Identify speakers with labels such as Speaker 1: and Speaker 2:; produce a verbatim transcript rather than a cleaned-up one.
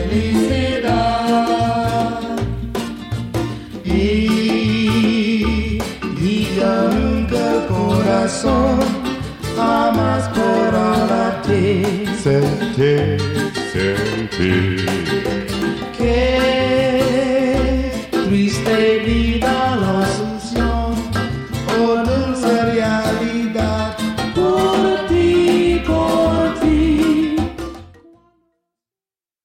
Speaker 1: felicidad. Y diga nunca corazón, jamás podrá latir.
Speaker 2: Sentir, sentir.